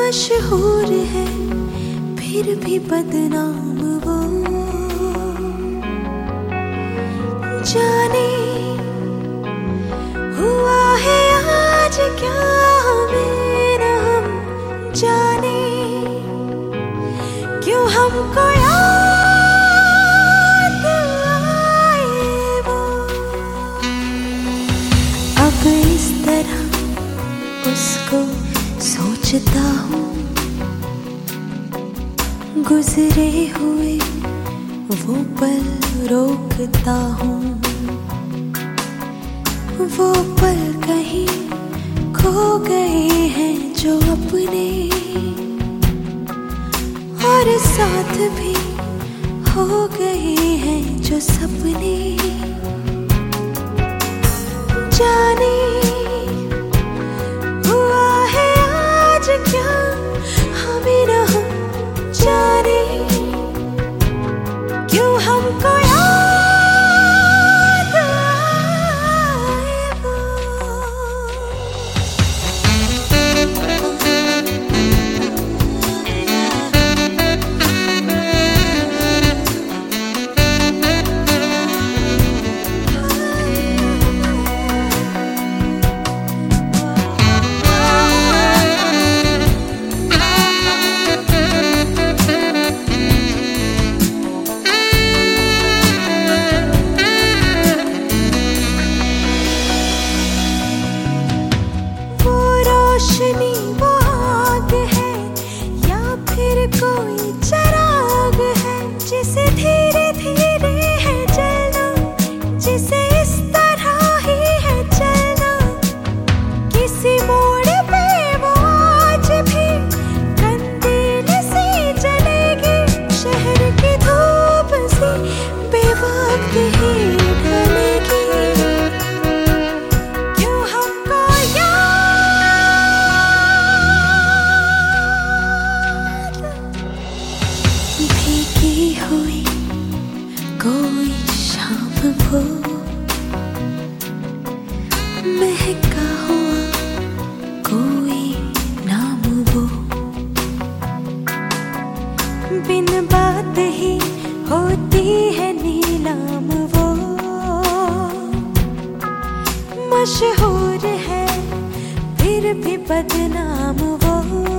मशहूर है फिर भी बदनाम वो, जाने हुआ है आज क्या हमें न हम जाने, क्यों हमको याद आए वो। अब इस तरह उसको सोचता हूँ, गुजरे हुए वो पल रोकता हूँ, वो पल कहीं खो गए हैं जो अपने, और साथ भी हो गए हैं जो सपने, जाने हुआ है आज क्या हमें न हम जाने, क्यों हमको याद आए वो। रोशनी वो आग है या फिर कोई चिराग है, जिसे धीरे धीरे है जलना, जिसे इस तरह ही है चलना, किसी मोड़ पे वो आज भी कंदील सी जलेगी, शहर की धूप सी बेवक्त ही ढलेगी, क्यों हमको भीगी हुई कोई शाम वो, महका हुआ कोई नाम वो, बिन बात ही होती है नीलाम वो, मशहूर है फिर भी बदनाम वो।